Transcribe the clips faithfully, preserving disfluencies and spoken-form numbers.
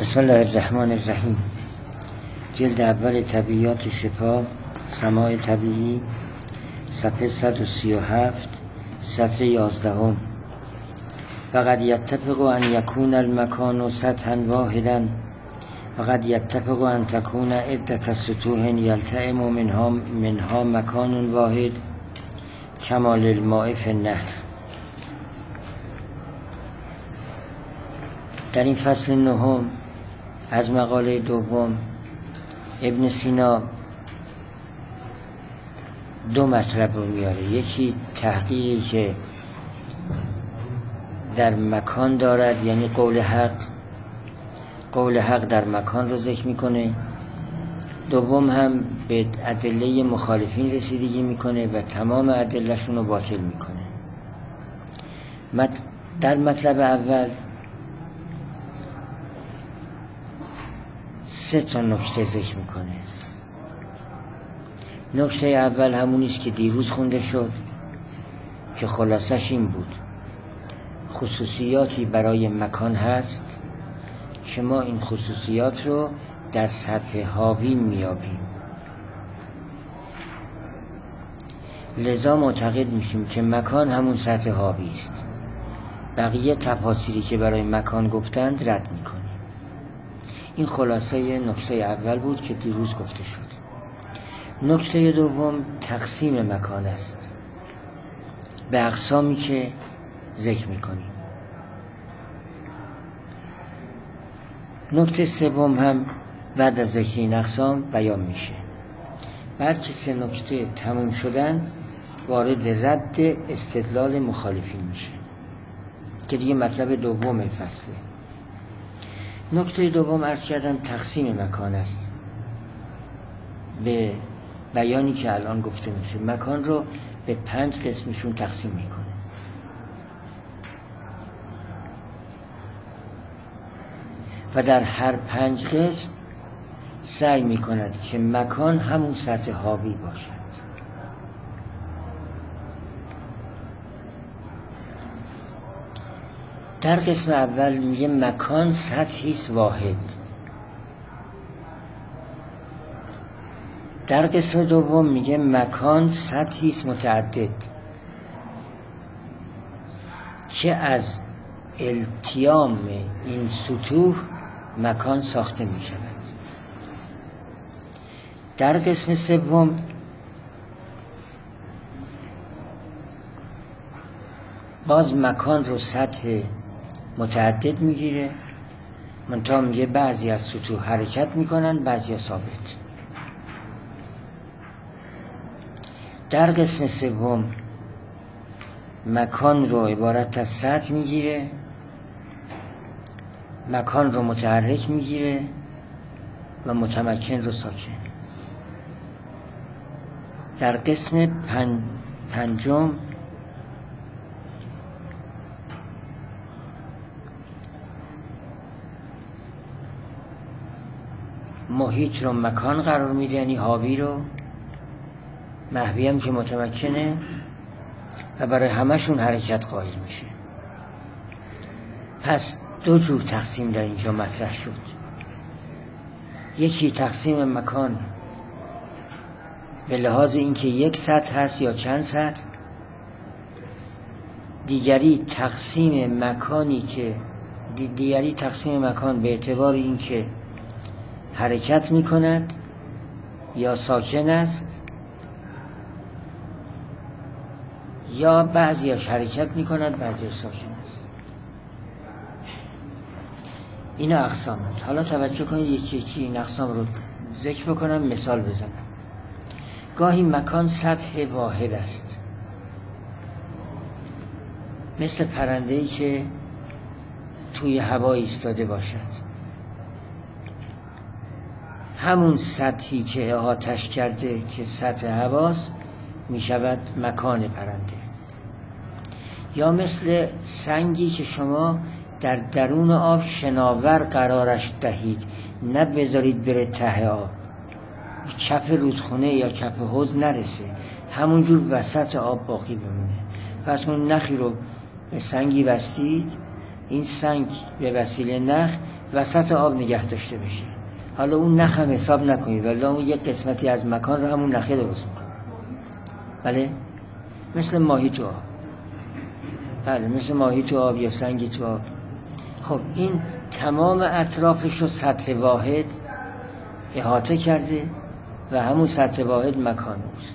بسم الله الرحمن الرحیم. جلد اول طبیعیات شفا، سماع طبیعی، صفحه صد و سی و هفت، سطر یازدهم. فقد یتفق ان یکون المکان سطحا واحدا فقد یتفق ان تکون عدة سطوح یلتئم منها منها مکان واحد کمال الماء فی النهر. در این فصل نهم از مقاله دوم ابن سینا دو مطلب رو میاره. یکی تحقیقی که در مکان دارد، یعنی قول حق قول حق در مکان رو ذکر میکنه. دوم هم به ادله مخالفین رسیدگی میکنه و تمام ادلهشون رو باطل میکنه. در مطلب اول سه تا نکته ذکر میکنه. نکته اول همونیست که دیروز خونده شد که خلاصش این بود: خصوصیاتی برای مکان هست که ما این خصوصیات رو در سطح حاوی میابیم، لذا معتقد میشیم که مکان همون سطح حاوی است. بقیه تفاسیری که برای مکان گفتند رد میکنیم. این خلاصه نکته اول بود که دیروز گفته شد. نکته دوم تقسیم مکان است به اقسامی که ذکر میکنیم. نکته سوم هم بعد از ذکر این اقسام بیان میشه. بعد که سه نکته تموم شدن وارد رد استدلال مخالفین میشه که دیگه مطلب دوم فصله. نکته دوم عرض کردم تقسیم مکان است به بیانی که الان گفته میشه. مکان رو به پنج قسمشون تقسیم میکنه. و در هر پنج قسم سعی میکند که مکان همون سطح حاوی باشد. در قسم اول میگه مکان سطحیست واحد. در قسم دوم میگه مکان سطحیست متعدد که از التیام این سطوح مکان ساخته میشود. در قسم سوم باز مکان رو سطح متعدد میگیره، منتها میگه بعضی از سطوح حرکت میکنن، بعضی ها ثابت. در قسم سوم مکان رو عبارت از سطح میگیره، مکان رو متحرک میگیره و متمکن رو ساکن. در قسم پن... پنجم محیط رو مکان قرار میده، یعنی حاوی رو، محوی هم که متمکنه و برای همشون حرکت قائل میشه. پس دو جور تقسیم در اینجا مطرح شد. یکی تقسیم مکان به لحاظ اینکه یک سطح هست یا چند سطح. دیگری تقسیم مکانی که دیگری تقسیم مکان به اعتبار اینکه حرکت میکند یا ساکن است، یا بعضیش حرکت میکند بعضی ساکن است. اینا اقسام هست. حالا توجه کنید یکی یکی این اقسام رو ذکر بکنم، مثال بزنم. گاهی مکان سطح واحد است، مثل پرنده‌ای که توی هوا ایستاده باشد. همون سطحی که احاطش کرده که سطح هواست می شود مکان پرنده. یا مثل سنگی که شما در درون آب شناور قرارش دهید، نه بذارید بره ته آب، کف رودخونه یا کف حوض نرسه، همونجور وسط آب باقی بمونه. پس اون نخی رو به سنگی بستید، این سنگ به وسیله نخ وسط آب نگه داشته بشه. حالا اون نخ هم حساب نکنید، ولی اون یک قسمتی از مکان رو همون نخه درست میکنه. بله مثل ماهی تو آب. بله مثل ماهی تو آب یا سنگی تو آب. خب این تمام اطرافش رو سطح واحد احاطه کرده و همون سطح واحد مکان است.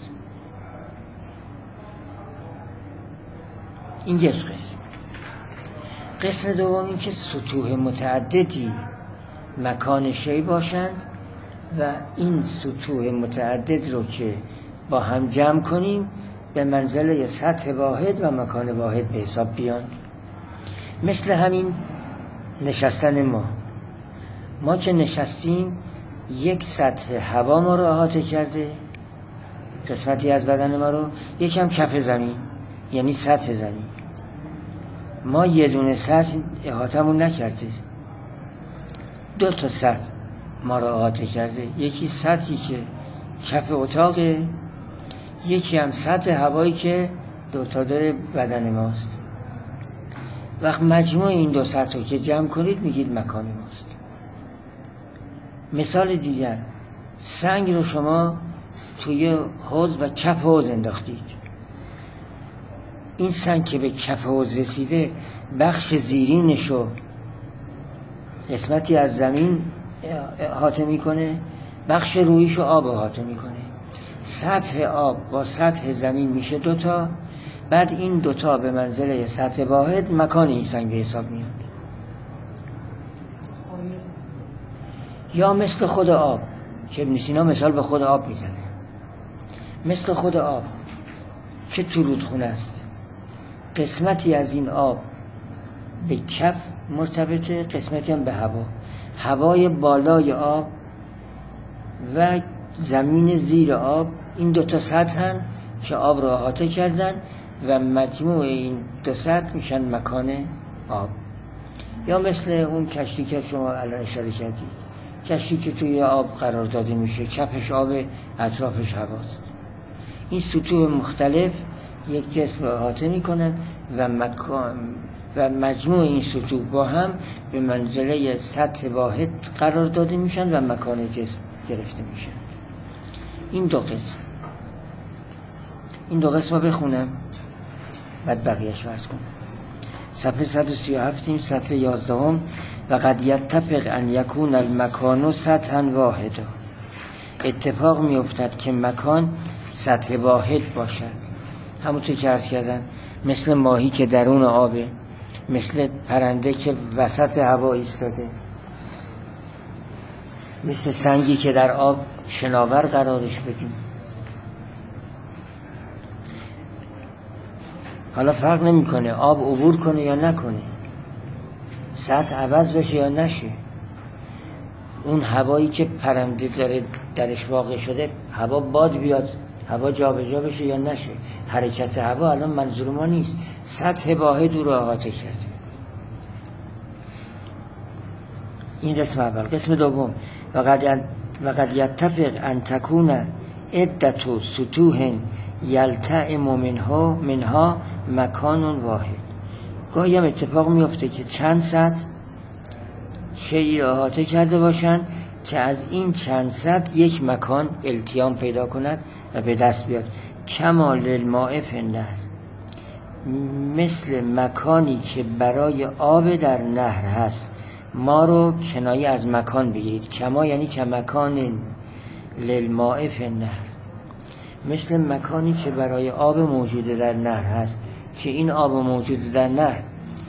این یک قسم. قسم دوم این که سطوح متعددی مکان شی باشند و این سطوح متعدد رو که با هم جمع کنیم به منزله سطح واحد و مکان واحد به حساب بیان. مثل همین نشستن ما ما که نشستیم یک سطح هوا ما رو احاطه کرده، قسمتی از بدن ما رو، یکم کف زمین یعنی سطح زمین. ما یه دونه سطح احاطه‌مون نکرده، دو تا سطح ما رو احاطه کرده. یکی سطحی که کف اتاقه، یکی هم سطح هوایی که دو تا دور بدن ماست. وقت مجموع این دو سطح رو که جمع کنید میگید مکان ماست. مثال دیگر، سنگ رو شما توی حوض و کف حوض انداختید. این سنگ که به کف حوض رسیده بخش زیرینشو قسمتی از زمین احاطه میکنه، بخش رویشو آب احاطه میکنه. سطح آب با سطح زمین میشه دوتا، بعد این دوتا به منزله سطح واحد مکان این سنگ به حساب میاد. یا مثل خود آب که ابن سینا مثال به خود آب میزنه، مثل خود آب که تو رودخونه است، قسمتی از این آب به کف مرتبطه، قسمتی هم به هوا. هوای بالای آب و زمین زیر آب این دو تا سطح هن که آب رو احاطه کردن و مجموع این دو سطح میشن مکان آب. یا مثل اون کشتی که شما الان اشاره کردید، کشتی که توی آب قرار داده میشه، چپش آب، اطرافش هواست. این سطوح مختلف یک جسم رو احاطه میکنن و مکان و مجموع این سطوح با هم به منزله سطح واحد قرار داده میشن و مکان جسم گرفته میشن. این دو قسم این دو قسم رو بخونم بعد بقیهش رو عرض کنم. صفحه صد و سی و هفت سطر یازدهم. و قد یتفق ان یکون المکان سطحا واحدا. اتفاق می افتد که مکان سطح واحد باشد. همونطور که عرض کردم، مثل ماهی که درون آبه، مثل پرنده که وسط هوا ایستاده، مثل سنگی که در آب شناور قرارش بدیم. حالا فرق نمیکنه آب عبور کنه یا نکنه، سطح عوض بشه یا نشه. اون هوایی که پرنده داره درش واقع شده، هوا باد بیاد، هوا جا به جا بشه یا نشه، حرکت هوا الان منظور ما نیست، سطح واحد رو احاطه کرده. این قسم اول. قسم دوم، و قد و قد یتفق ان تکون عدة سطوح یلتئم منها منها مکان واحد. گاهی هم اتفاق میفته که چند سطح شیئی را احاطه کرده باشند که از این چند سطح یک مکان التیام پیدا کند و به دست بیاد. کمال الماء فی النهر، مثل مکانی که برای آب در نهر هست. ما رو کنایه از مکان بگیرید، کما یعنی که مکان للماء فی النهر، مثل مکانی که برای آب موجود در نهر هست، که این آب موجود در نهر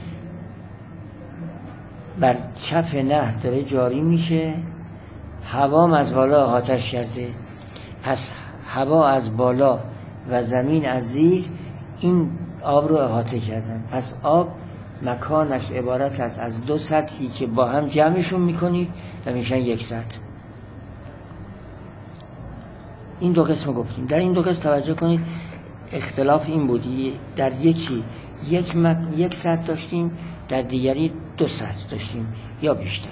بر کف نهر داره جاری میشه، هوا از بالا احاطه‌اش کرده، پس هوا از بالا و زمین از زیر این آب رو احاطه کردن. پس آب مکانش عبارت است از دو سطحی که با هم جمعشون میکنید و میشن یک سطح. این دو قسم گفتیم. در این دو قسم توجه کنید، اختلاف این بودی در یکی یک مک... یک سطح داشتیم، در دیگری دو سطح داشتیم یا بیشتر.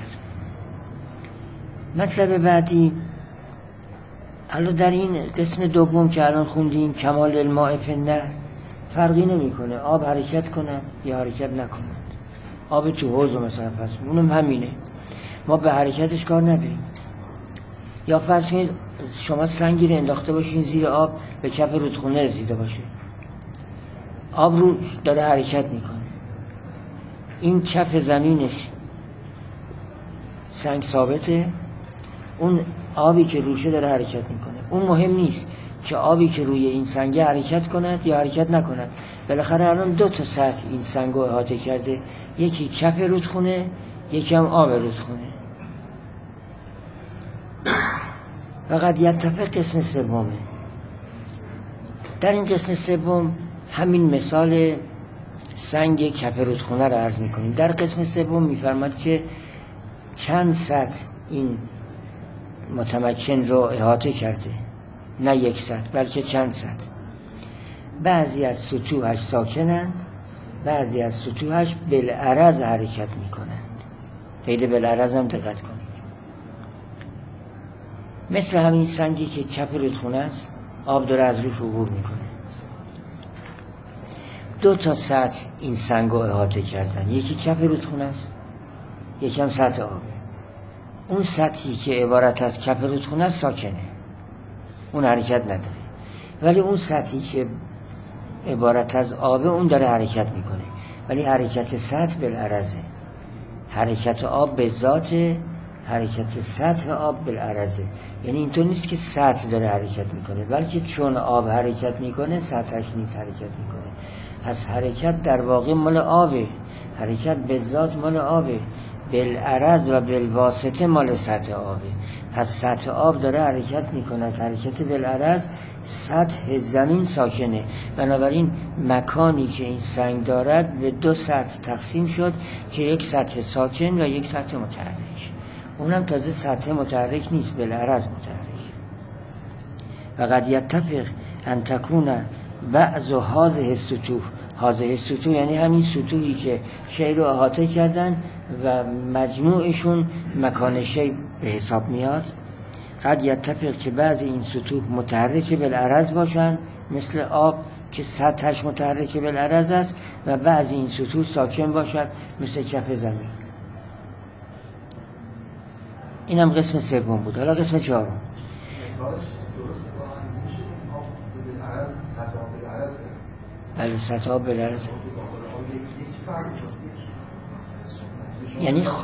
مطلب بعدی، حالا در این قسم دوم که الان خوندیم، کمال الماء فی النهر، فرقی نمیکنه آب حرکت کنه یا حرکت نکنه. آب تو حوض مثلا پس اونم همینه. ما به حرکتش کار نداریم. یا فرض کنید شما سنگی رو انداخته باشین زیر آب به کف رودخونه رسیده باشه، آب رو داره حرکت میکنه، این کف زمینش سنگ ثابته، اون آبی که روشه داره حرکت میکنه. اون مهم نیست که آبی که روی این سنگ حرکت کند یا حرکت نکند. بالاخره الان دو تا سطح این سنگو احاطه کرده، یکی کف رودخونه، یکی هم آب رودخونه. فقط یتفق قسم سومه. در این قسم سوم همین مثال سنگ کف رودخونه رو عرض میکنیم. در قسم سوم میفرماد که چند سطح این متمکن رو احاطه کرده، نه یک سطح بلکه چند سطح. بعضی از سطوحش ساکنند، بعضی از سطوحش بالعرض حرکت میکنند. قید بالعرض هم دقت کنید. مثل همین سنگی که کف رودخونه است، آب داره از روش عبور میکنه. دو تا سطح این سنگ رو احاطه کردن، یکی کف رودخونه است، یکی هم سطح آبه. اون سطحی که عبارت از کف رودخونه است ساکنه، اون حرکت نداره. ولی اون سطحی که عبارت از آبه اون داره حرکت میکنه، ولی حرکت سطح بالعرضه. حرکت آب به ذات، حرکت سطح آب بالعرضه. یعنی اینطور نیست که سطح داره حرکت میکنه، بلکه چون آب حرکت میکنه سطحش نیز حرکت میکنه. پس حرکت در واقع مال آبه، حرکت به ذات مال آبه، بالعرض و بالواسطه مال سطح آبه. پس سطح آب داره حرکت میکنه، حرکت بالعرض، سطح زمین ساکنه. بنابراین مکانی که این سنگ دارد به دو سطح تقسیم شد که یک سطح ساکن و یک سطح متحرک. اونم تازه سطح متحرک نیست، بالعرض متحرک. و قد یتفق ان تکون بعض هذه السطوح، هذه السطوح یعنی همین سطوحی که شی رو احاطه کردن و مجموعشون مکان شی به حساب میاد. قد یتفق که بعضی این سطوح متحرک بالعرض باشن، مثل آب که سطحش متحرک بالعرض است، و بعضی این سطوح ساکن باشد مثل کف زمین. اینم قسم سوم بود. حالا قسم چهارم. بله سطح آب بالعرض. یعنی خ...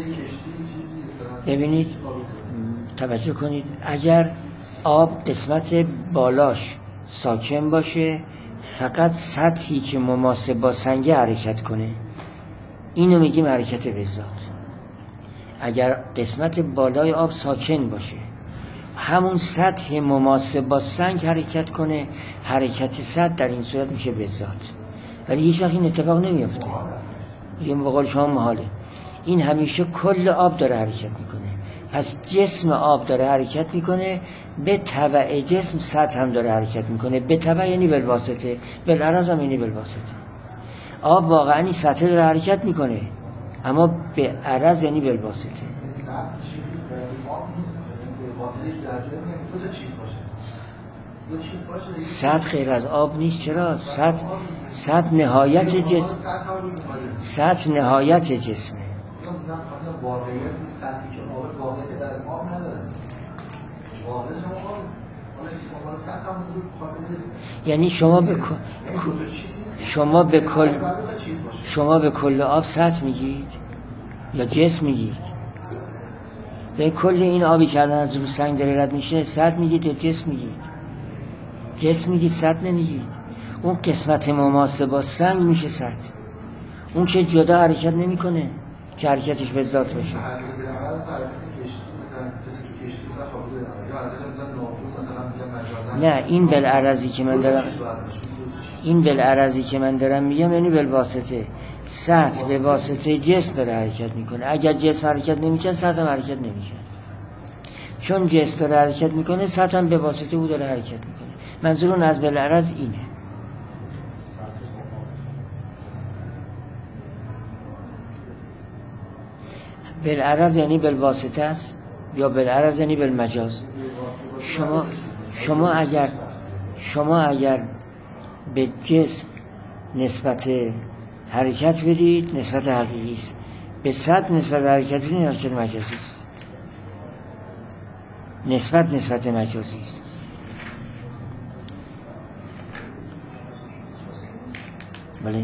ببینید توجه کنید، اگر آب قسمت بالاش ساکن باشه، فقط سطحی که مماسه با سنگ حرکت کنه، اینو میگیم حرکت به ذات. اگر قسمت بالای آب ساکن باشه، همون سطح مماسه با سنگ حرکت کنه، حرکت سطح در این صورت میشه به ذات. ولی هیچ وقت این اتفاق نمیفته. این به قول شما محاله. این همیشه کل آب داره حرکت میکنه. پس جسم آب داره حرکت میکنه، به تبع جسم سطح هم داره حرکت میکنه. به تبع یعنی بالواسطه، بالعرض هم یعنی بالواسطه. آب واقعا این سطح داره حرکت میکنه، اما به عرض یعنی بالواسطه. سطح غیر از آب نیست. چرا؟ سطح سطح نهایت جسم، سطح نهایت جسمه. یعنی شما به شما به کل شما به کل آب سطح میگید یا جسم میگید؟ به کل این آبی که از رو سنگ داره رد میشه سطح میگید یا جسم میگید؟ جسم میگید، سطح نمیگید. اون قسمت مماسه با سنگ میشه سطح. اون که جدا حرکت نمیکنه که حرکتش به ذات باشه. نه، این بالعرضی که من دارم این بالعرضی که من دارم میگم یعنی بالواسطه. سطح به واسطه جسم داره حرکت میکنه. اگر جسم حرکت نمیکنه سطح هم حرکت نمیکنه. چون جسم داره حرکت میکنه سطح هم به واسطه او داره حرکت میکنه. منظور اون از بالعرض اینه. بالعرض یعنی بالواسطه است یا بالعرض یعنی بالمجاز. شما شما اگر شما اگر به جسم نسبت حرکت بدید نسبت حقیقی است، به صد نسبت حرکت بدید حرکت مجازی است. نسبت نسبت مجازی است. بله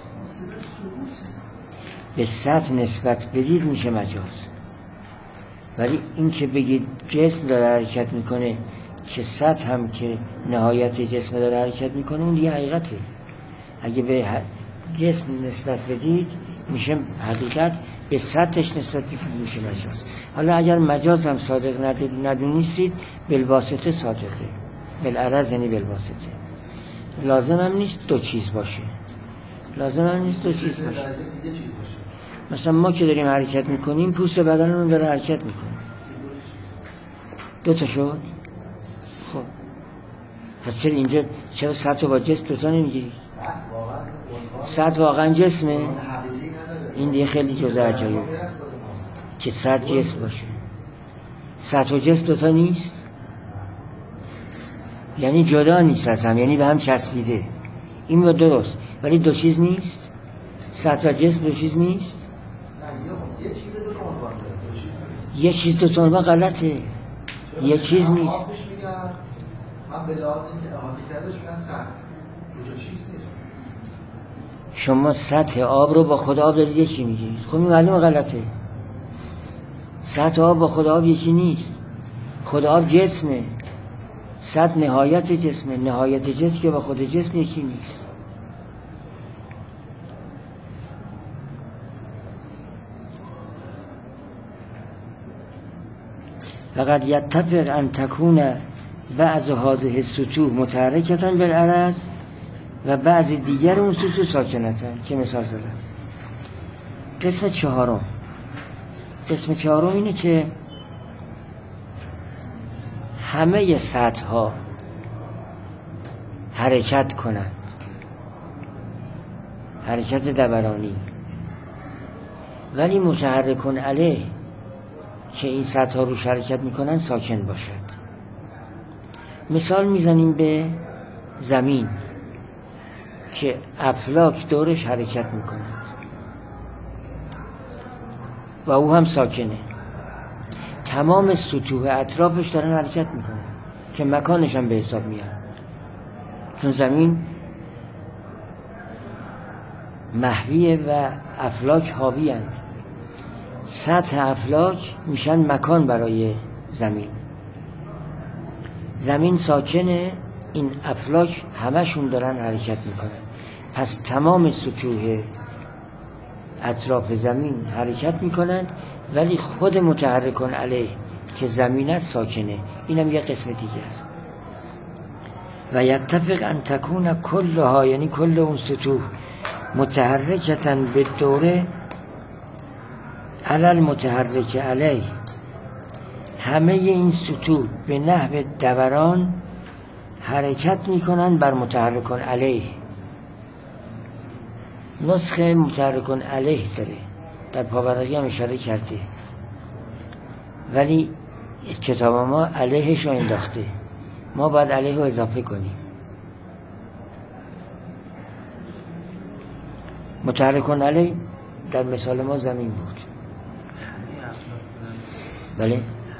به صد نسبت بدید میشه مجاز. ولی این که بگید جسم داره حرکت میکنه که صد هم که نهایت جسم داره حرکت میکنه اون دیگه حقیقته. اگه به جسم نسبت بدید میشه حقیقت، به صدش نسبت بدید میشه مجاز. حالا اگر مجاز هم صادق ندونیستید بالواسطه صادقه. بالعرض یعنی بالواسطه. لازم هم نیست دو چیز باشه. لازم هم نیست دو چیز باشه. مثلا ما که داریم حرکت میکنیم پوست بدنمون داره حرکت میکنه. دو تا شد. خب پس چرا اینجا چرا سطح با جسم دوتا نمیگیری؟ سطح واقعا جسمه. این دیگه خیلی جزء عجایب که سطح جسم باشه. سطح و جسم دوتا نیست، یعنی جدا نیست از هم، یعنی به هم چسبیده. این با درست، ولی دو چیز نیست. سطح و جسم دو چیز نیست. یه چیز دو تا عنوان غلطه. یه چیز نیست. من به لحاظ اینکه احاطه کردش میگن سطح دو چیز نیست. شما سطح آب رو با خود آب دارید یکی میگید. خب این معلومه غلطه. سطح آب با خود آب یکی نیست. خود آب جسمه. سطح نهایت جسمه. نهایت جسم که با خود جسم یکی نیست. فقط یتفق ان تکون بعض هذه السطوح متحرکتن بالعرض و بعض دیگر اون سطوح ساکنتن که مثال زدم. قسم چهارم قسم چهارم اینه که همه سطح ها حرکت کنند، حرکت دورانی، ولی متحرکن علیه که این سطح ها روش حرکت میکنن ساکن باشد. مثال میزنیم به زمین که افلاک دورش حرکت میکنند و او هم ساکنه. تمام سطوح اطرافش دارن حرکت میکنن که مکانش هم به حساب میاد، چون زمین محویه و افلاک حاوی هستند. سطح افلاک میشن مکان برای زمین. زمین ساکنه، این افلاک همشون دارن حرکت میکنن. پس تمام سطوح اطراف زمین حرکت میکنن، ولی خود متحرکن علیه که زمین است ساکنه. اینم یه قسم دیگر. و یتفق ان تکون کلها، یعنی کل اون سطوح متحرکتن به دوره علل متحرک علیه، همه این سطوح به نحو دوران حرکت میکنن بر متحرکن علیه. نسخه متحرکن علیه داره، در پاورقی هم اشاره کرده، ولی کتاب ما علیهش رو انداخته. ما باید علیه رو اضافه کنیم. متحرکن علیه در مثال ما زمین بود. بله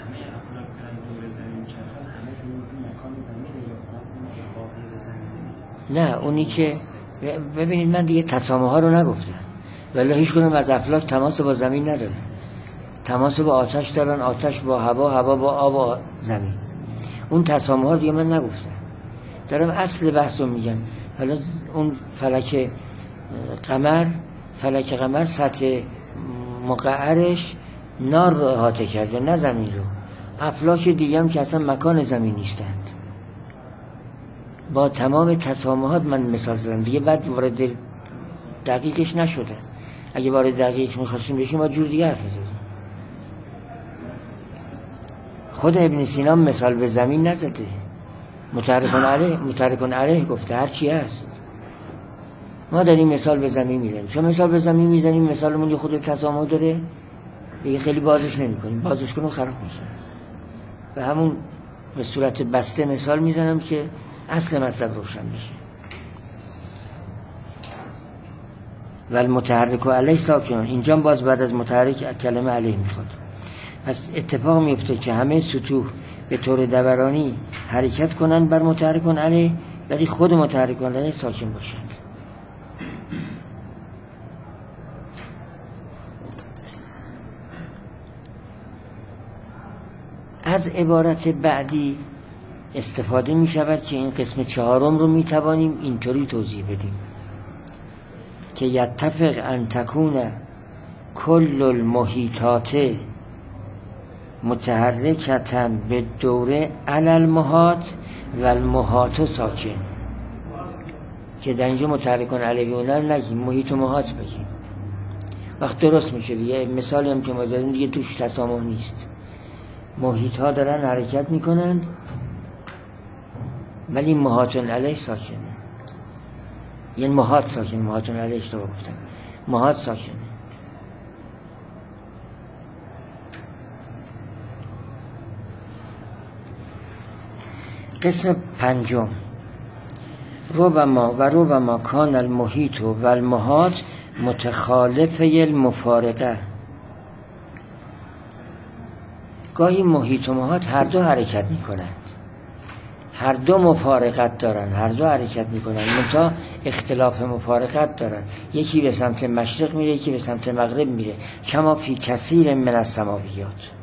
نه، اونی که ببینید من دیگه تسامح ها رو نگفتم، ولی هیچ کنم از افلاک تماس با زمین نداره. تماس با آتش دارن، آتش با هوا، هوا با آب و زمین. اون تسامح ها دیگه من نگفتم، دارم اصل بحث رو میگم. حالا اون فلک قمر، فلک قمر سطح مقعرش نار رو احاطه کرده، نه زمین رو. افلاک دیگه هم که اصلا مکان زمین نیستند. با تمام تسامحات من مثال زدم دیگه، بعد وارد دقیقش نشده. اگه وارد دقیقش میخواستیم بشیم با جور دیگه حرف میزدیم. خود ابن سینا مثال به زمین نزده، متحرکن علیه متحرکن علیه گفته، هر چی هست. ما داریم مثال به زمین میزنیم. چون مثال به زمین میزنیم مثالمون یه خود تسامح داره دیگه، خیلی بازش نمی کنیم، بازش کنیم خراب میشه. و همون به صورت بسته مثال میزنم که اصل مطلب روشن میشه. و المتحرک علیه ساکن. اینجا باز بعد از متحرک کلمه علیه میخواد. پس اتفاق میفته که همه سطوح به طور دورانی حرکت کنند بر متحرک علیه، ولی خود متحرک علیه ساکن باشد. از عبارت بعدی استفاده می شود که این قسم چهارم رو می توانیم اینطوری توضیح بدیم که یتفق ان تکون کل المحیطات متحرکتن به دوره علی المحاط و المحاط ساکن، که در اینجا متحرکن علیه اونر نگیم، محیط و محاط بگیم. وقت درست میشه دیگه. مثالی هم که ما زدیم دیگه توش تسامح نیست. محیط ها دارن حرکت میکنند ولی محاطن علیه ساکنه. یعنی محاط ساکنه، محاطن علیه اشتباه گفتم، محاط ساکنه. قسم پنجم، ربما و ربما کان المحیط و المحاط متخالفه المفارقه. گاهی محیط و محاط هر دو حرکت می کنند، هر دو مفارقت دارن، هر دو حرکت می کنند، منتها اختلاف مفارقت دارن. یکی به سمت مشرق میره، یکی به سمت مغرب میره. کما فی کثیر من السماویات.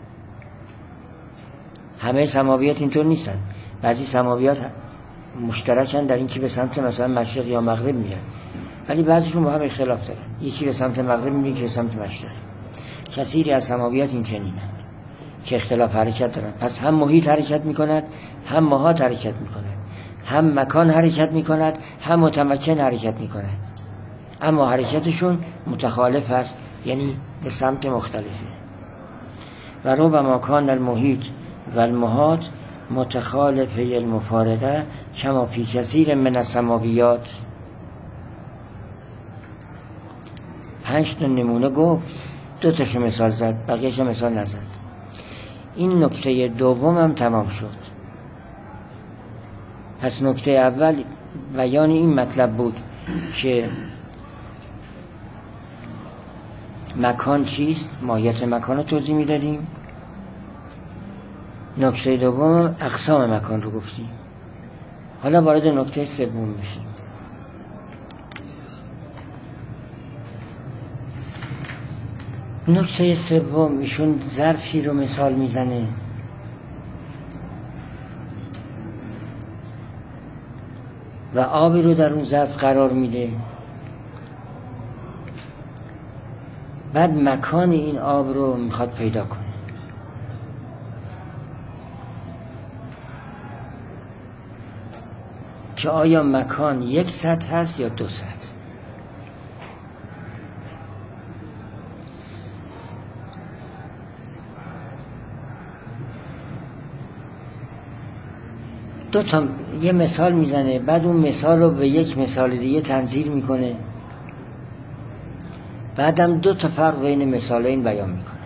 همه سماویات اینطور نیستن. بعضی سماویات مشترکن در این که به سمت مثلا مشرق یا مغرب میرن، ولی بعضیشون با هم اختلاف دارن. یکی به سمت مغرب میره، یکی به سمت مشرق. کثیری از سماویات این چنینند که اختلاف حرکت دارن. پس هم محیط حرکت میکند، هم محاط حرکت میکند، هم مکان حرکت میکند، هم متمکن حرکت میکند، اما حرکتشون متخالف است، یعنی به سمت مختلفه. و ربما کان المحیط و المحاط متخالفه المفارقه کما فی کثیر من السماویات. پنج تا نمونه گفت، دو تاشو مثال زد، بقیه‌اش مثال نزد. این نکته دوم هم تمام شد. پس نکته اول بیان این مطلب بود که مکان چیست، ماهیت مکان رو توضیح میدادیم. نکته دوم اقسام مکان رو گفتیم. حالا وارد نکته سوم میشیم. نکته سوم ایشون ظرفی رو مثال میزنه و آبی رو در اون ظرف قرار میده. بعد مکان این آب رو میخواد پیدا کنه. که آیا مکان یک سطح هست یا دو سطح؟ دو تا یه مثال میزنه، بعد اون مثال رو به یک مثال دیگه تنظیر میکنه، بعدم دو تا فرق بین مثالین بیان میکنه.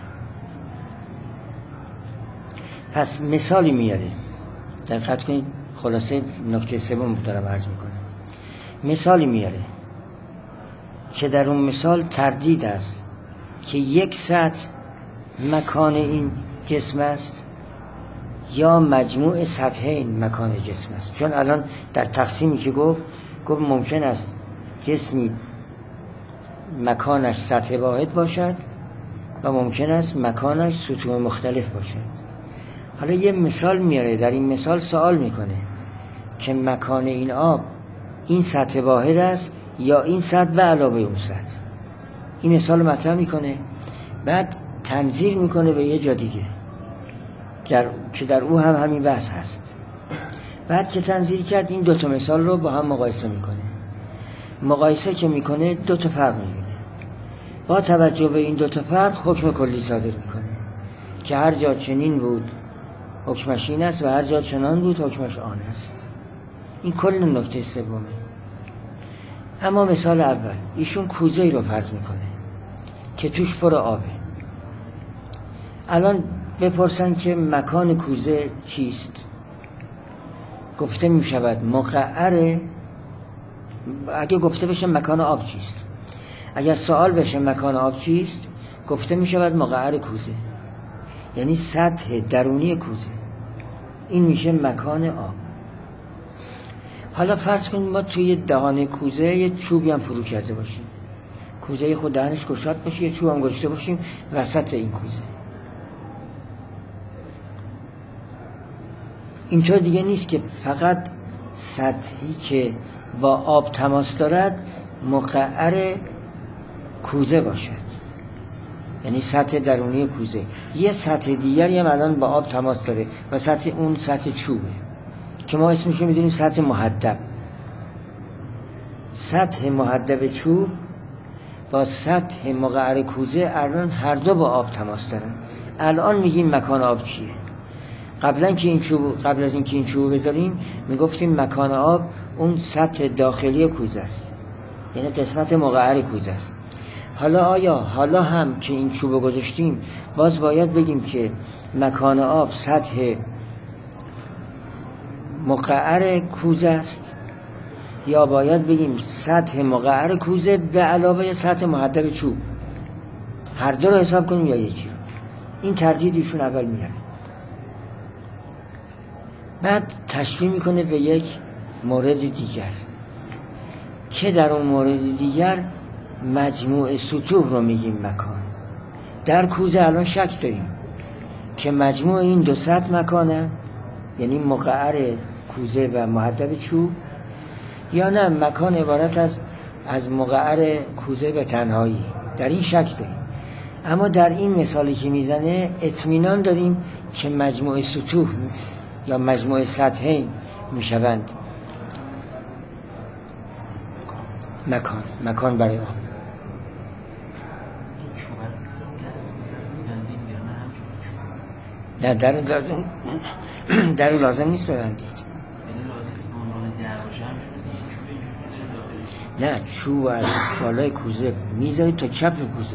پس مثالی میاره، دقت کنید، خلاصه نکته سوم دارم عرض میکنم. مثالی میاره که در اون مثال تردید است که یک سطح مکان این جسم است یا مجموع سطحین مکان جسم است. چون الان در تقسیمی که گفت گفت ممکن است جسمی مکانش سطح واحد باشد و ممکن است مکانش سطوح مختلف باشد. حالا یه مثال میاره، در این مثال سوال میکنه که مکان این آب این سطح واحد است یا این سطح به علاوه اون سطح. این مثال مطرح میکنه، بعد تنظیر میکنه به یه جا دیگه در... که در او هم همین بحث هست. بعد که تنظیر کرد این دوتا مثال رو با هم مقایسه میکنه. مقایسه که میکنه دوتا فرق میبینه. با توجه به این دوتا فرق حکم کلی صادر میکنه که هر جا چنین بود حکمش این است و هر جا چنان بود حکمش آن است. این کل نکته سومه. اما مثال اول ایشون کوزه ای رو فرض میکنه که توش پر آبه. الان بپرسن که مکان کوزه چیست، گفته میشود مقعره. اگه گفته بشه مکان آب چیست، اگر سوال بشه مکان آب چیست، گفته می شود مقعر کوزه، یعنی سطح درونی کوزه، این میشه مکان آب. حالا فرض کنید ما توی دهان کوزه یه چوبی هم فرو کرده باشیم، کوزه خود دهنش گشاد باشه، یه چوب هم گذاشته باشیم وسط این کوزه. اینطور دیگه نیست که فقط سطحی که با آب تماس دارد مقعر کوزه باشد، یعنی سطح درونی کوزه. یه سطح دیگری هم الان با آب تماس داره و سطح اون سطح چوبه که ما اسمش رو می‌ذاریم سطح مهدب. سطح مهدب چوب با سطح مقعر کوزه الان هر دو با آب تماس دارن. الان میگیم مکان آب چیه؟ قبلا که این چوب قبل از اینکه این چوب بذاریم میگفتیم مکان آب اون سطح داخلی کوزه است، یعنی قسمت مقعر کوزه است. حالا آیا حالا هم که این چوب گذاشتیم باز باید بگیم که مکان آب سطح مقعر کوزه است، یا باید بگیم سطح مقعر کوزه به علاوه سطح مهدب چوب؟ هر دو رو حساب کنیم یا یکی رو؟ این تردید ایشون اول میاره، بعد تشبیه میکنه به یک مورد دیگر که در اون مورد دیگر مجموع سطوح رو میگیم مکان. در کوزه الان شک داریم که مجموع این دو سطح مکانه، یعنی مقعر کوزه و مهدب چوب، یا نه مکان عبارت از از مقعر کوزه به تنهایی. در این شک داریم، اما در این مثالی که میزنه اطمینان داریم که مجموع سطوح یا مجموع سطحین میشوند مکان مکان برای آب. نه در لازم در لازم نیست ببندید. نه، چوب از بالای کوزه میذارید تا چپ کوزه،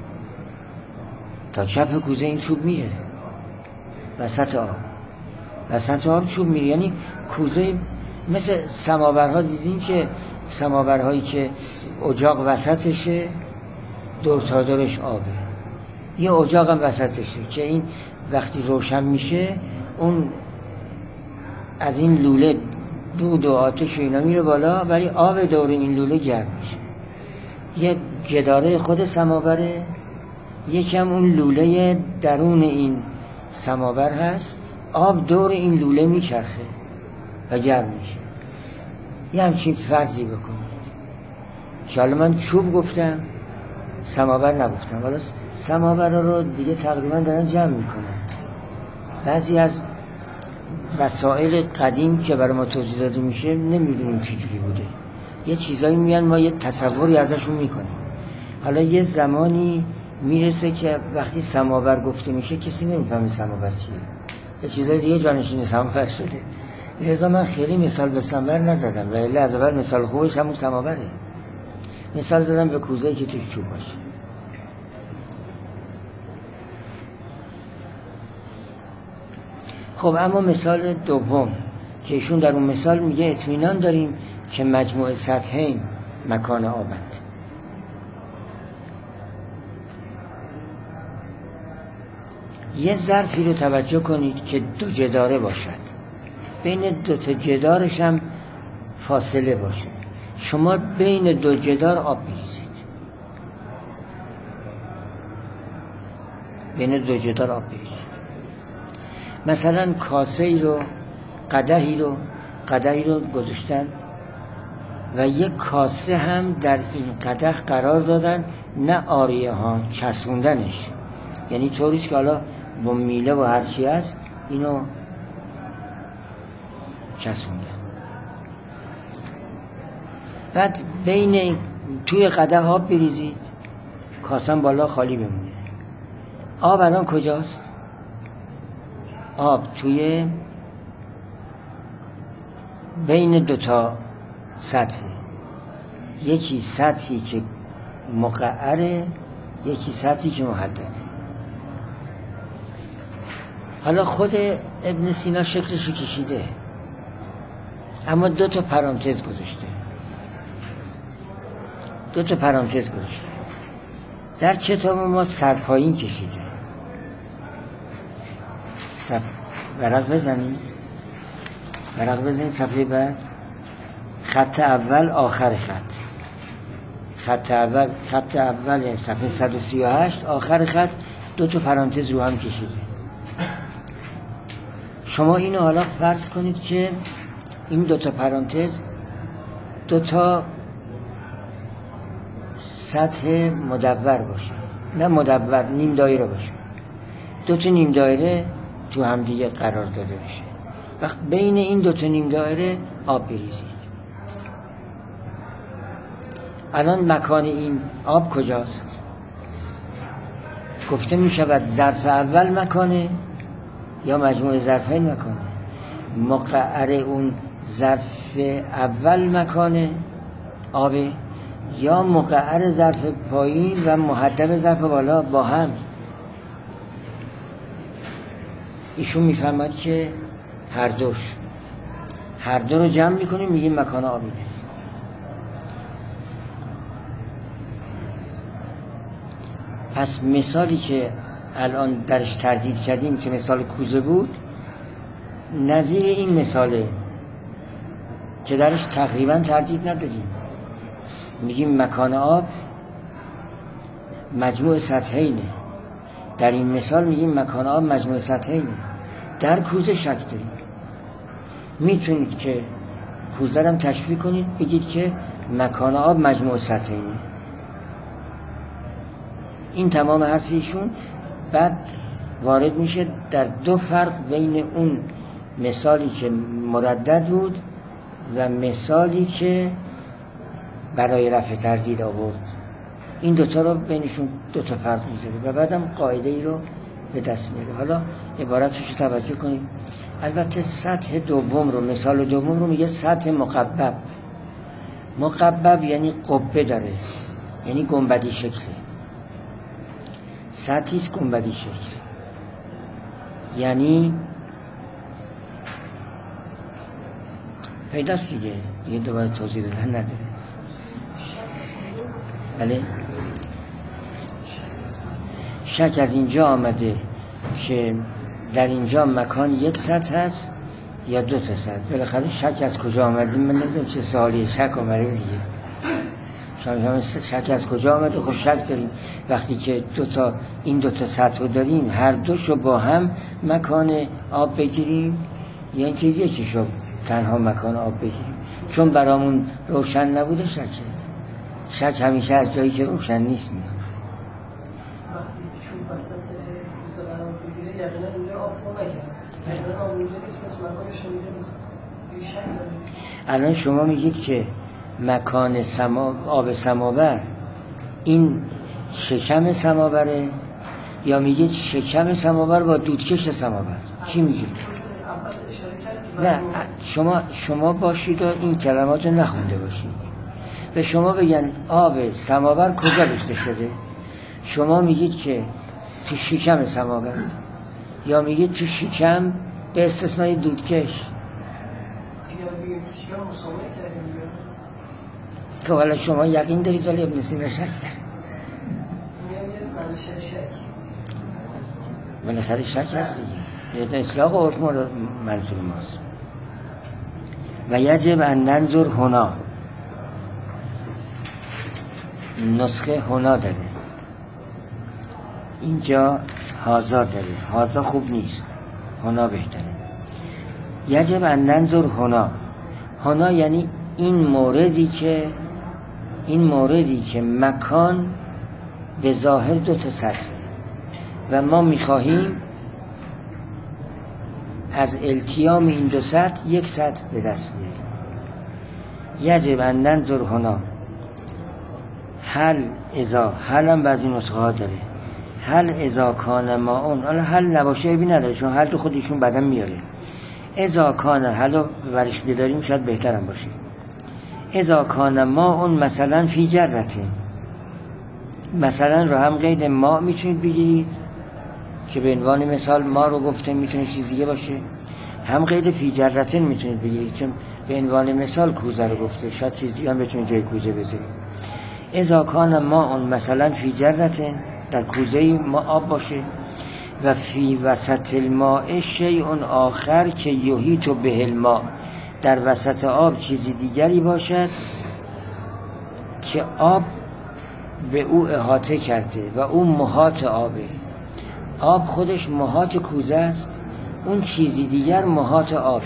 تا چپ کوزه این چوب میره وسط آب، وسط آب چوب میره. یعنی کوزه مثل سماورها، دیدین که سماورهایی که اجاق وسطشه دور تا دورش آبه، یه اجاق هم وسطشه که این وقتی روشن میشه اون از این لوله دود و آتش و اینا میره بالا، ولی آب دور این لوله گرم میشه. یه جداره خود سماوره، یکم اون لوله درون این سماور هست، آب دور این لوله میچرخه و گرم میشه. یه همچین فرضی بکنید که حالا من چوب گفتم سماور نگفتم، حالا سماور رو دیگه تقریبا دارن جمع میکنن. بعضی از وسایل قدیم که برای ما توضیح داده میشه نمیدونیم چجوری بوده، یه چیزایی میان ما یه تصوری ازشون میکنیم. حالا یه زمانی میرسه که وقتی سماور گفته میشه کسی نمیفهمه سماور چیه، یه چیزای دیگه جانشین سماور شده. لذا من خیلی مثال به سماور نزدم، ولی از اول مثال خوبش همون سماوره. مثال زدم به کوزه‌ای که توش چوب باشه. خب اما مثال دوم که ایشون در اون مثال میگه اطمینان داریم که مجموع سطحین مکان آبند. یه ظرفی رو توجه کنید که دو جداره باشد، بین دو تا جدارش هم فاصله باشه. شما بین دو جدار آب بریزید، بین دو جدار آب بریزید. مثلا کاسه ای رو قدحی رو قدحی رو گذاشتن و یک کاسه هم در این قدح قرار دادن، نه آریه ها، چسبوندنش، یعنی طوریست که حالا با میله و هرچی هست اینو چسبوندن. بعد بین توی قدح آب بریزید، کاسه بالا خالی بمونه. آب الان کجاست؟ آب توی بین دوتا سطح، یکی سطحی که مقعره، یکی سطحی که مهدبه. حالا خود ابن سینا شکلشو کشیده، اما دو تا پرانتز گذاشته. دو تا پرانتز گذاشته. در کتاب ما سرپایین کشیده. صف... ورق بزنید ورق بزنید صفحه بعد خط اول آخر خط خط اول خط اول صفحه صد و سی و هشت آخر خط دو تا پرانتز رو هم کشیده. شما اینو حالا فرض کنید که این دو تا پرانتز دو تا سطح مدور باشه، نه مدور، نیم دایره باشه. دو تا نیم دایره تو هم دیگه قرار داده بشه. وقت بین این دو تا نیم دایره آب بریزید. الان مکان این آب کجاست؟ گفته می شود ظرف اول مکانه یا مجموع ظرفین مکانه. مقعر اون ظرف اول مکانه آبه یا مقعر ظرف پایین و محدب ظرف بالا با هم. ایشون میفهمد که هر دوش هر دو رو جمع میکنیم میگیم مکان آبیده. پس مثالی که الان درش تردید کردیم که مثال کوزه بود، نظیر این مثاله که درش تقریبا تردید ندادیم. میگیم مکان آب مجموع سطحینه. در این مثال میگیم مکان آب مجموع سطحینه. در کوزه شک داریم. میتونید که کوزه رو تشبیه کنید بگید که مکان آب مجموع سطحینه. این تمام حرفیشون بعد وارد میشه در دو فرق بین اون مثالی که مردد بود و مثالی که برای رفع تردید آورد. این دوتا رو بینشون دوتا فرق میذاره و بعدم قاعده ای رو به دست میاره. حالا عبارتش رو توجه کنیم. البته سطح دوم رو، مثال دوم رو میگه سطح مقبب. مقبب یعنی قبه داره، یعنی گنبدی شکله. سطحیست گنبدی شکل، یعنی پیداست دیگه دیگه دوباره توضیح دادن نداره. بله شک از اینجا آمده که در اینجا مکان یک سطح هست یا دو تا سطح. بالاخره شک از کجا آمده؟ من نمیدونم چه سوالی شک آمده دیگه. شما همه شک از کجا آمده؟ خب شک داریم وقتی که دو تا این دو تا سطح رو داریم هر دوشو با هم مکان آب بگیریم یا اینکه یکیشو تنها مکان آب بگیریم. چون برامون روشن نبوده شک کرد. شک همیشه از جایی که روشن نیست میاد. وقتی چون وسط کوزه قرار بگیره یقینا اونجا آب رو نگیره. یقینا آب اونجا نیست پس مکانش اونجا نیست. شک داریم. الان شما میگید که مکان سما آب سماور این شکم سماوره یا میگید شکم سماور با دودکش سماور؟ چی میگید؟ نه شما شما باشید و این کلمات رو نخونده باشید. به شما بگن آب سماور کجا ریخته شده، شما میگید که تو شکم سماور یا میگید تو شکم به استثنای دودکش. که حالا شما یقین دارید ولی ابن سینا شک داره. بالاخره شک هست دیگه. اطلاق عرف منظور ماست. و یجب ان ننظر هنا، نسخه هنا داره، اینجا هازا داره. هازا خوب نیست، هنا بهتره. یجب ان ننظر هنا. هنا یعنی این موردی که این موردی که مکان به ظاهر دو تا سطح و ما میخواهیم از التیام این دو سطح یک سطح به دست بیاریم. یجب ان ننظر هنا هل اذا، هل هم بعضی نسخه ها داره، هل اذا کان ما اون، حالا هل نباشه ایبی نداره چون هل تو خودشون بدن میاره. اذا کان هل رو برش بداریم شاید بهترم باشه. اذا کان ما اون مثلا فی جرته، مثلا رو هم قید ما میتونید بگیرید که به عنوان مثال ما رو گفته، میتونه چیز دیگه باشه. هم قید فی جرته میتونید بگیرید چون به عنوان مثال کوزه رو گفته، شاید چیز دیگه هم بتونید جای کوزه بذارید. اذا کان ماء مثلا فی جرة، در کوزه ما آب باشه، و فی وسط الماء شیء آخر که یحیط به الماء، در وسط آب چیزی دیگری باشد که آب به او احاطه کرده و اون محاط آبه. آب خودش محاط کوزه است، اون چیزی دیگر محاط آبه.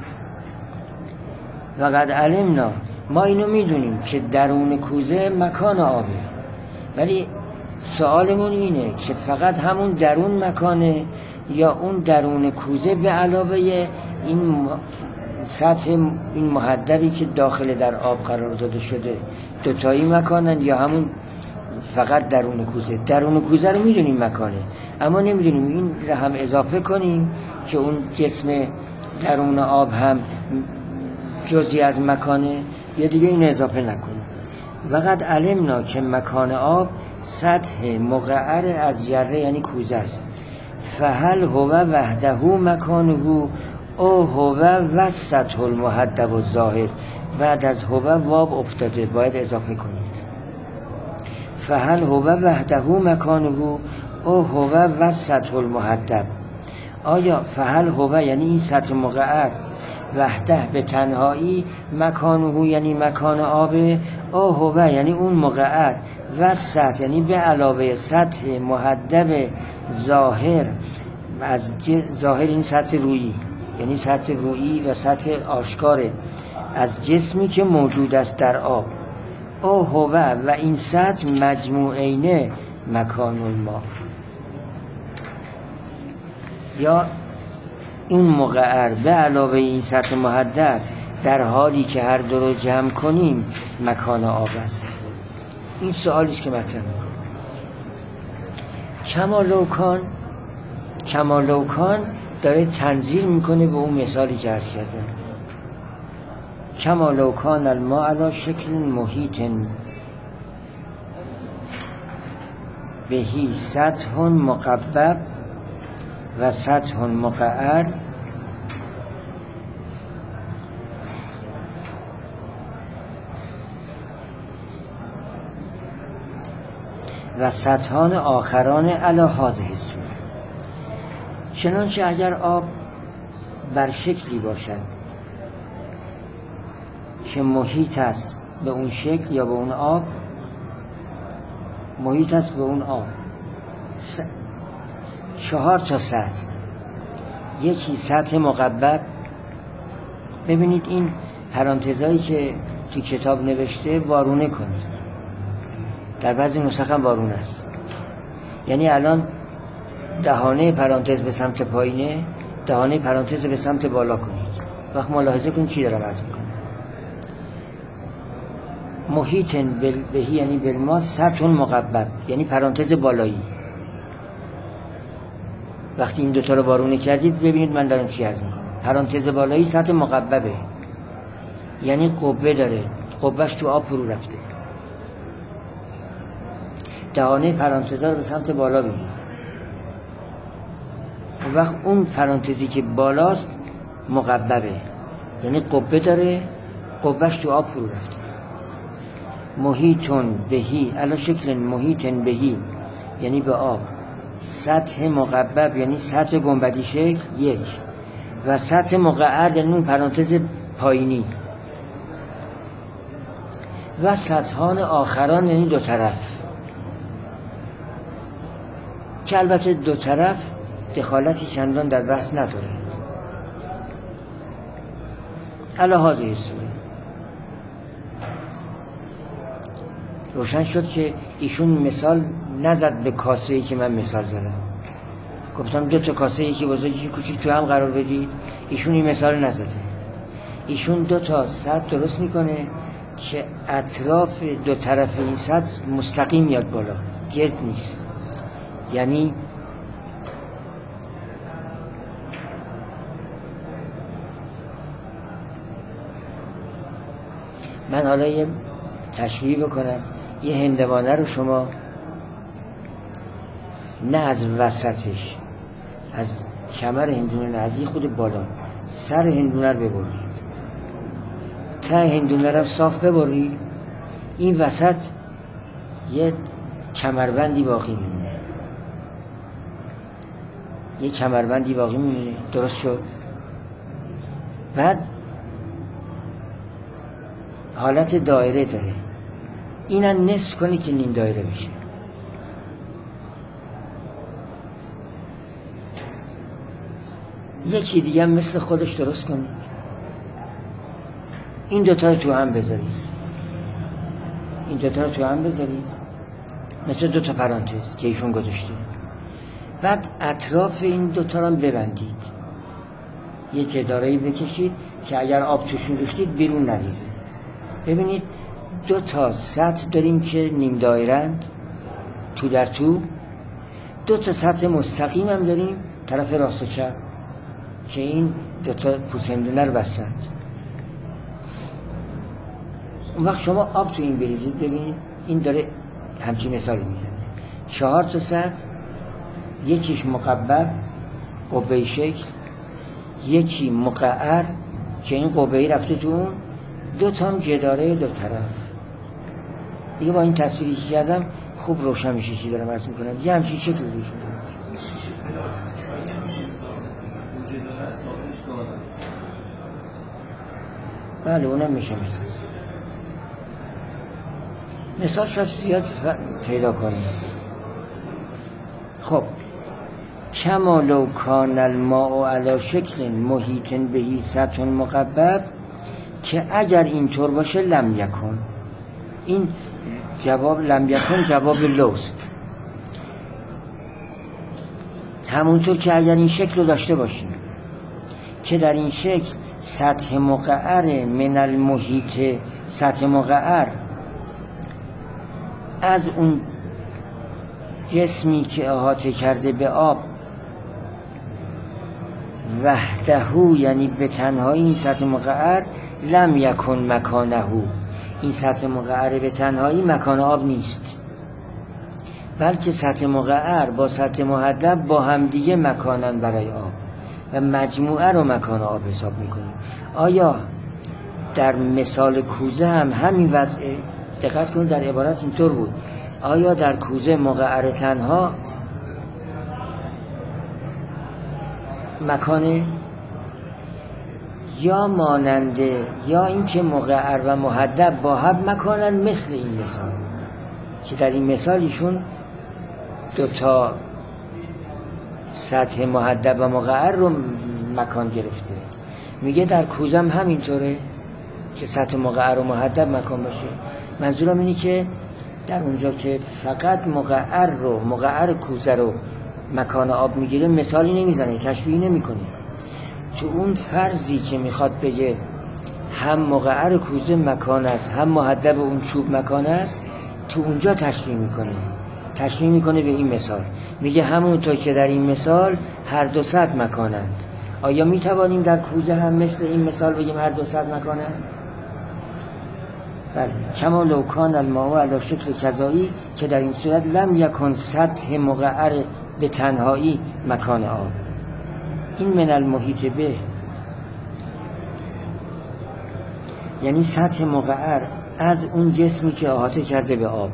و قد علمنا، ما اینو میدونیم که درون کوزه مکان آبه، ولی سوالمون اینه که فقط همون درون مکانه یا اون درون کوزه به علاوه این سطح این محدبی که داخل در آب قرار داده شده دوتایی مکانن، یا همون فقط درون کوزه. درون کوزه رو میدونیم مکانه، اما نمیدونیم این رو هم اضافه کنیم که اون جسم درون آب هم جزئی از مکانه، یا دیگه این اضافه نکنیم. وقد علمنا که مکان آب سطح مقعر از جره یعنی کوزه است. فهل هو وحده مکانه او هو وسط المحدب الظاهر. بعد از هو واب افتاده، باید اضافه کنید. فهل هو وحده مکانه او هو وسط المحدب. آیا فهل هو یعنی این سطح مقعر، وحده به تنهایی، مکانه یعنی مکان آب، او هو یعنی اون مقعر، وسط یعنی به علاوه سطح محدب ظاهر، از ظاهر این سطح رویی یعنی سطح رویی و سطح آشکار از جسمی که موجود است در آب. او هو و این سطح مجموعینه مکان الماء، یا این مقعر به علاوه این سطح محدب در حالی که هر دو رو جمع کنیم مکان آب است. این سوالیست که مطرح میکنم. کمالوکان کمالوکان داره تنظیر میکنه به اون مثالی که عرض کردم. کمالوکان الماء علی شکل محیط بهی سطح مقبب و سطح مقعر و سطحان آخران علی هذه الصورة. چنانچه اگر آب بر شکلی باشد که محیط است به اون شکل یا به اون آب، محیط است به اون آب س... چهار تا سطح. یکی سطح مقبب، ببینید این پرانتزایی که تو کتاب نوشته وارونه کنید، در بعضی نسخ هم وارونه است. یعنی الان دهانه پرانتز به سمت پایینه، دهانه پرانتز به سمت بالا کنید. وقت ملاحظه کنید چی دارم عرض میکنم. محیط بهی یعنی بالما سطح مقبب یعنی پرانتز بالایی. وقتی این دوتا رو وارونه کردید ببینید من دارم چی عرض میکنم. پرانتز بالایی سطح مقببه، یعنی قبه داره، قبهش تو آب فرو رفته. دهانه پرانتزا رو به سمت بالا بگید. اون وقت اون پرانتزی که بالاست مقببه، یعنی قبه داره، قبهش تو آب فرو رفته. محیطون بهی علی شکل محیطن بهی یعنی به آب، سطح مقبب یعنی سطح گنبدی شکل یک، و سطح مقعر یعنی اون پرانتز پایینی، و سطحان آخران یعنی دو طرف، که البته دو طرف دخالتی چندان در بحث نداره. علی هذه الصورة روشن شد که ایشون مثال نزد به کاسه‌ای که من مثال زدم. گفتم دو تا کاسه، یکی بزرگ یکی کوچیک، تو هم قرار بدید. ایشون این مثال نزده. ایشون دو تا سطح درست میکنه که اطراف دو طرف این سطح مستقیم میاد بالا، گرد نیست. یعنی من حالا یه تشبیه بکنم. یه هندوانه رو شما نه از وسطش، از کمر هندونه، از این خود بالا سر هندونه رو ببرید، ته هندونه رو صاف ببرید، این وسط یه کمربندی باقی میمونه، یه کمربندی باقی میمونه. درست شد؟ بعد حالت دایره داره، اینا نصف کنی که نیم دایره بشه. یکی دیگه هم مثل خودش درست کنید، این دوتا رو تو هم بذارید، این دوتا رو تو هم بذارید مثل دوتا پرانتز که ایشون گذاشته. بعد اطراف این دوتا رو هم ببندید، یه جداره‌ای بکشید که اگر آب توشون ریختید بیرون نریزه. ببینید دو تا سطح داریم که نیم دایرند تو در تو، دو تا سطح مستقیم هم داریم طرف راست و چپ که این دو تا پوسندونه رو بستند. اون وقت شما آب تو این بریزید، ببینید این داره همچین مثالی میزنه. چهار تا سطح، یکیش مقبب قبه شکل، یکی مقعر که این قبه‌ای رفته تو اون، دو تا هم جداره دو طرف. دیگه با این تصویری که کردم خوب روشن میشه چی دارم عرض میکنم. یه همچین شکل روش میکنم. بله اونم میشه مثال. مثال شاید زیاد پیدا کنیم. خب کما لو کان الماء علی شکل محیط بهی سطح مقبب، که اگر اینطور باشه لم یکن. این جواب لم یکن جواب لوست، همونطور که اگر این شکل رو داشته باشیم که در این شکل سطح مقعر من المحیط، سطح مقعر از اون جسمی که احاطه کرده به آب، وحدهو یعنی به تنهایی این سطح مقعر، لم یکن مکانهو، این سطح مقعر به تنهایی مکان آب نیست، بلکه سطح مقعر با سطح محدب با همدیگه مکانن برای آب و مجموعه رو مکان آب حساب میکنیم. آیا در مثال کوزه هم همین وضعه؟ دقت کنید در عبارت اینطور بود، آیا در کوزه مقعر تنها مکانه یا ماننده، یا اینکه مقعر و محدب با هم مکانن مثل این مثال که در این مثال ایشون دو تا سطح محدب و مقعر رو مکان گرفته. میگه در کوزم همینطوره که سطح مقعر و محدب مکان باشه. منظورم اینه که در اونجا که فقط مقعر رو مقعر کوزه رو مکان آب میگیره مثالی نمیزنه، تشبیه نمیکنه. تو اون فرضی که میخواد بگه هم مقعر کوزه مکان است هم محدب اون چوب مکان است، تو اونجا تشبیه میکنه، تشبیه میکنه به این مثال. میگه همونطور که در این مثال هر دو سطح مکانند. آیا میتوانیم در کوزه هم مثل این مثال بگیم هر دو سطح مکانند؟ بله. کما لو کان الماء علی شکل کذایی، که در این صورت لم یکن سطح مقعر به تنهایی مکان آب. این من المحیط به یعنی سطح مقعر از اون جسمی که احاطه کرده به آب،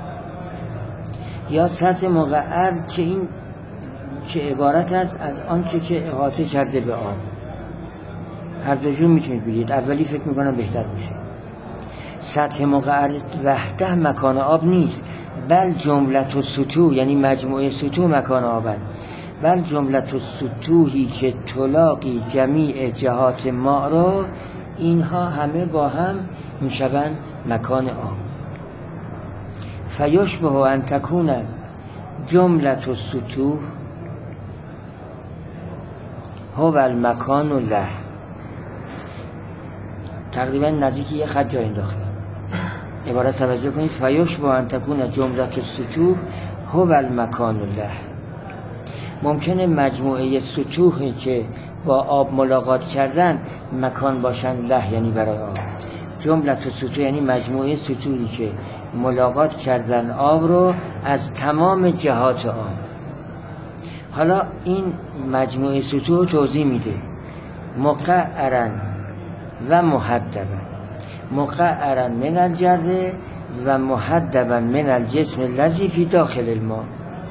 یا سطح مقعر که این که عبارت است از آنچه که احاطه کرده به آب. هر دو جور میتونید بگید، اولی فکر میکنم بهتر میشه. سطح مقعر وحده مکان آب نیست، بل جملت السطوح یعنی مجموعه سطوح مکان آبند. بل جملت السطوحی که تلاقی جمیع جهات ماء را، اینها همه با هم میشوند مکان آب. فیشبه ان تکون جملت السطوح هو المکان له. تقریبا نزدیک یه خط جا انداختم. عبارت توجه کنید، فیشبه ان تکون جملت السطوح هو المکان له. ممکنه مجموعه سطوحی که با آب ملاقات کردن مکان باشن له یعنی برای آب. جملت السطوح یعنی مجموعه سطوحی که ملاقات کردن آب رو از تمام جهات آب. حالا این مجموعه سطوح توضیح میده، مقعرن و محدبن. مقعرن من الجره و محدبا من الجسم الذی فی داخل الماء.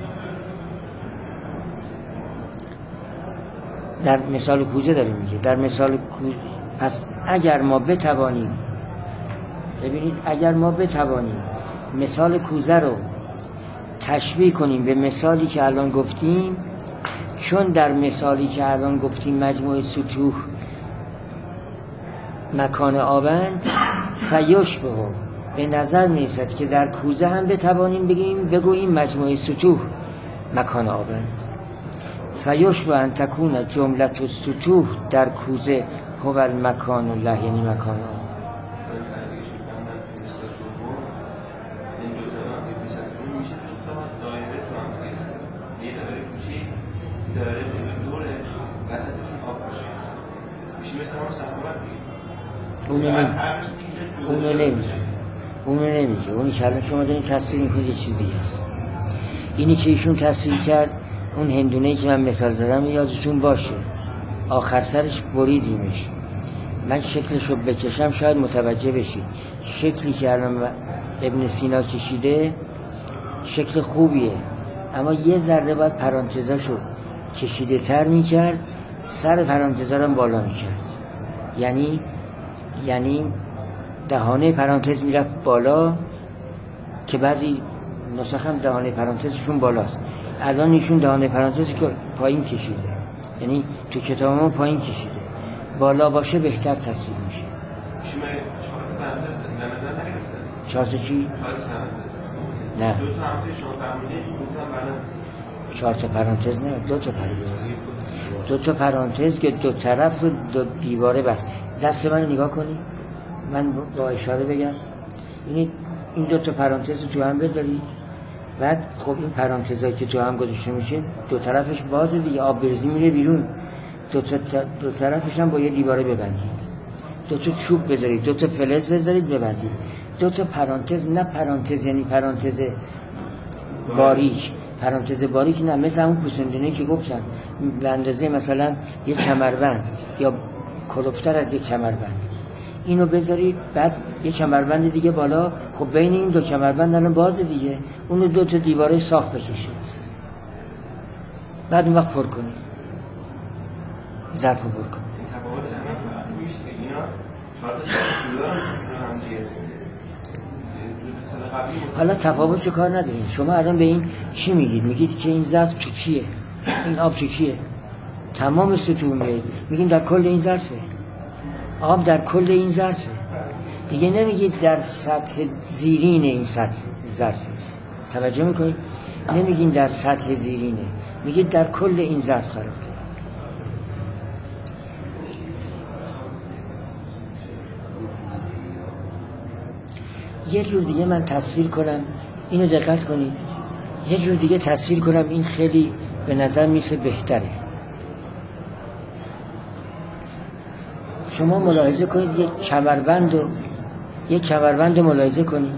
در مثال کوزه داره میگه، در مثال کوزه. پس اگر ما بتوانیم، ببینید اگر ما بتوانیم مثال کوزه رو تشبیه کنیم به مثالی که الان گفتیم، چون در مثالی که الان گفتیم مجموعه سطوح مکان آبند، فیشبه به نظر میرسد که در کوزه هم بتوانیم بگیم بگوییم مجموعه سطوح مکان آبند. فیشبه ان تکون جمله السطوح در کوزه هو المکان الله، یعنی مکان آب. اونو نمیگه اونو نمیگه اونو نمیگه اونی که الان شما دارین تصویر میکنید یه چیز دیگه است. اینی که ایشون تصویر کرد، اون هندونه‌ای که من مثال زدم یادتون باشه، آخر سرش بریدیمش. من شکلشو بکشم شاید متوجه بشید. شکلی که الان ابن سینا کشیده شکل خوبیه، اما یه ذره باید پرانتزاشو کشیده تر میکرد، سر پرانتزا رو بالا میکرد. یعنی یعنی دهانه پرانتز میرفت بالا، که بعضی نسخ هم دهانه پرانتزشون بالاست. الان ایشون دهانه پرانتزی که پایین کشیده، یعنی تو کتاب ما پایین کشیده. بالا باشه بهتر تصویر میشه. شما چهار تا چی؟ نه دو تا هم شما فرمودید، دو تا هم چهار تا پرانتز نه، دو تا پرانتز. دو تا پرانتز که دو طرف رو دو دیواره بس. دست من نگاه کنید، من با اشاره بگم. ببینید این دو تا پرانتز رو تو هم بذارید، بعد خب این پرانتزایی که تو هم گذاشته میشه دو طرفش بازه دیگه، آب بریزی میره بیرون. دو تا دو طرفش هم با یه دیواره ببندید. دو تا چوب بذارید، دو تا فلز بذارید ببندید. دو تا پرانتز، نه پرانتز یعنی پرانتز باریک، پرانتز باریک نه، مثل همون پوسندونی که گفتم به اندازه مثلا یه کمربند یا کلوفتر از یک کمربند. اینو بذارید، بعد یه کمربند دیگه بالا. خب بین این دو کمربند الان بازه دیگه، اونو دو تا دیواره صاف بکشید، بعد اون وقت پر کنید، ظرف رو پر کنید. حالا تفاوت چه کار نداریم. شما الان به این چی میگید؟ میگید که این ظرف تو چیه، این آب تو چیه؟ تمام سطوح میگید، میگین در کل این ظرفه، آب در کل این ظرفه دیگه. نمیگید در سطح زیرین این سطح ظرفه. توجه میکنید؟ نمیگین در سطح زیرینه، میگید در کل این ظرف قرار داره. یه جور دیگه من تصویر کنم، اینو دقت کنید، یه جور دیگه تصویر کنم، این خیلی به نظر میسه بهتره. شما ملاحظه کنید یک کمربند رو یک کمربند ملاحظه کنید،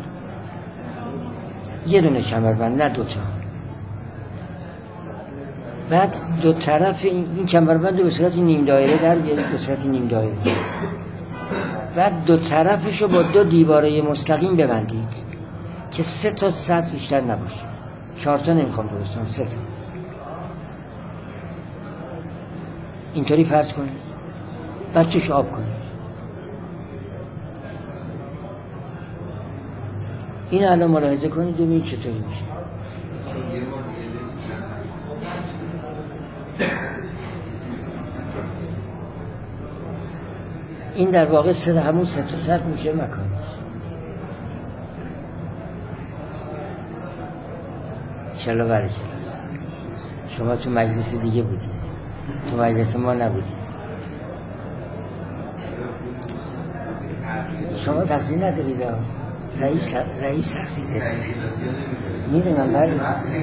یه دونه کمربند نه دوتا. بعد دو طرف این, این کمربند رو به صورت نیم دایره در بیارید، به صورت نیم دایره. بعد دو طرفشو با دو دیواره مستقیم ببندید که سه تا سطح بیشتر نباشه. چهار تا نمیخوام درستم، سه تا. اینطوری فرض کنید، بعد توش آب کنید. این الان ملاحظه کنید ببینید چطوری میشه. این در واقع سه همون سه تا سطح میشه مکان. انشالله برای کلاس. شما تو مجلس دیگه بودید، تو مجلس ما نبودید. شما تقصیر ندارید، رئیس رئیس تقصیر دارید. میدونم بله.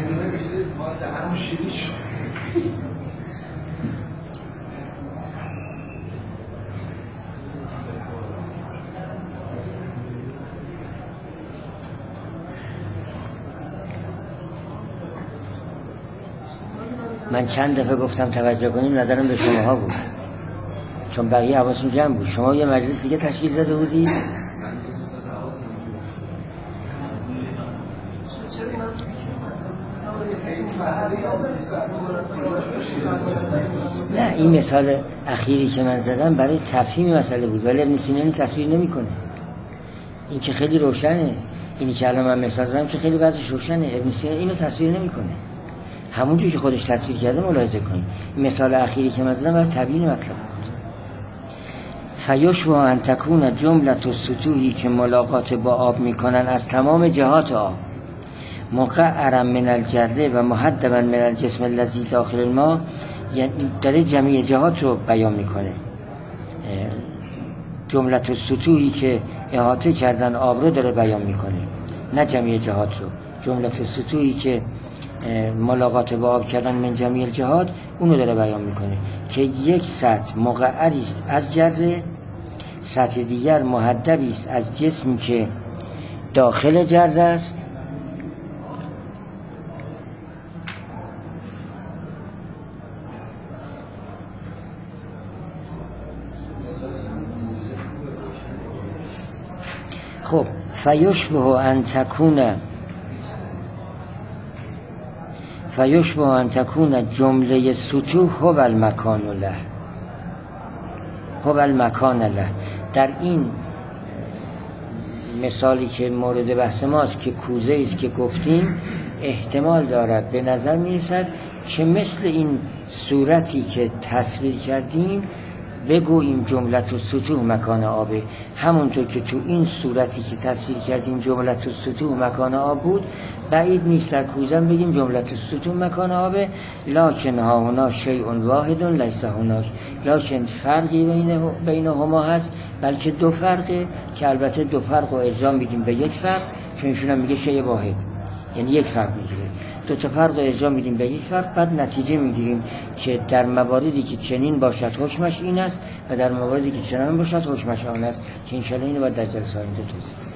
من چند دفعه گفتم توجه کنیم، نظرم به شماها بود، چون بقیه حواسون جمع بود. شما یه مجلس دیگه تشکیل زده بودید. نه این مثال اخیری که من زدم برای تفهیم مسئله بود، ولی ابن سینا تصویر نمیکنه. این که خیلی روشنه، اینی که الان من مثال زدم که خیلی وضعش روشنه، ابن سینا اینو تصویر نمیکنه. همونجوری که خودش تصویر کرده ملاحظه کنید. مثال اخیری که من زدم برای تبیین مطلب بود. فیشبه ان تکون جملة السطوحی که ملاقات با آب میکنن از تمام جهات آب، مقعرا من الجره و محدبا من الجسم الذی داخل الماء، یعنی داره جمعی جهات رو بیان میکنه. جملة السطوحی که احاطه کردن آب رو داره بیان میکنه، نه جمعی جهات رو. جملة السطوحی که ملاقات با آب کردن من جمعی الجهات اونو داره بیان میکنه که یک سطح مقعری است از جره، سطح دیگر محدبی است از جسمی که داخل جره است. خب فیشبه ان تکون فیشبه ان تکون جمله سطوح هو المکان له هو المکان له. در این مثالی که مورد بحث ماست که کوزه است که گفتیم، احتمال دارد به نظر میرسد که مثل این صورتی که تصویر کردیم بگوییم جملة السطوح مکان آبه، همونطور که تو این صورتی که تصویر کردیم جملة السطوح مکان آب بود، بعید نیست در کوزم بگیم جملة السطوح مکان آبه. لکن ها هنا شیء واحد لیس هناک، لکن فرقی بین بینهما هست، بلکه دو فرقه که البته دو فرق رو ارجاع میدیم به یک فرق، چون ایشون هم میگه شیء واحد، یعنی یک فرق میگیره. دو تا فرق رو ارجاع میدیم به یک فرق، بعد نتیجه میگیریم که در مواردی که چنین باشد حکمش این است و در مواردی که چنان باشد حکمش آن است، که انشاءالله اینو باید در جلسه آینده توضیح